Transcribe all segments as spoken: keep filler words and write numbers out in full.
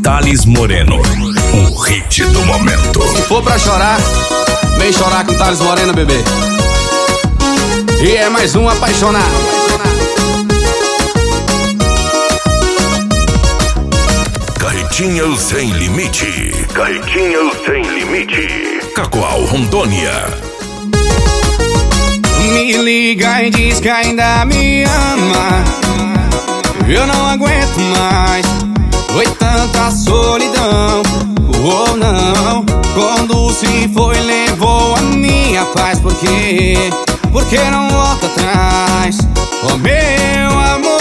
Thales Moreno, o hit do momento. Se for pra chorar, vem chorar com Thales Moreno, bebê. E é mais um apaixonado. Carretinhas sem limite. Carretinhas sem limite. Cacoal, Rondônia. Me liga e diz que ainda me ama. Eu não aguento mais. Foi tanta solidão. Oh não. Quando se foi levou a minha paz. Por quê? Porque não volta atrás. Oh meu amor.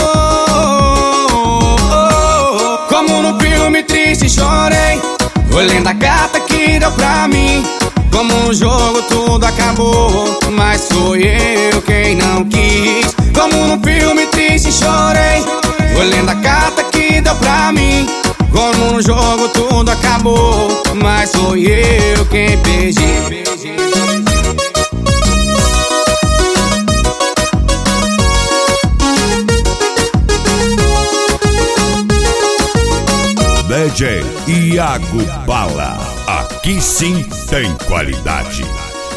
Como no filme triste chorei, olhando a carta que deu pra mim. Como um jogo tudo acabou, mas sou eu quem não quis. Como no filme triste chorei, olhando a carta que deu pra mim. Como no jogo tudo acabou, mas sou eu quem perdi. D J Iago Bala, aqui sim tem qualidade.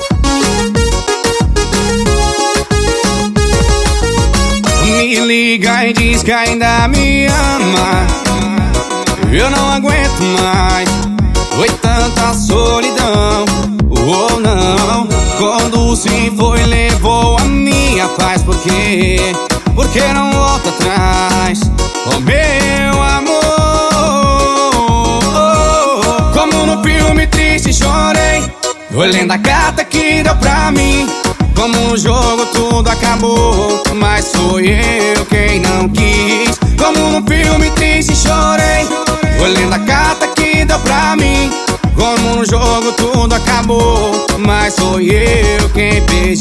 Me liga e diz que ainda me ama. Eu não aguento mais. Foi tanta solidão. Oh não. Quando se foi levou a minha paz. Por quê? Porque não volta atrás. Oh meu amor. Como no filme triste chorei, olhando a carta que deu pra mim. Como um jogo tudo acabou, mas sou eu quem não quis. Como no filme triste chorei, olhando a carta que deu pra mim. Como no jogo tudo acabou, mas sou eu quem perdi.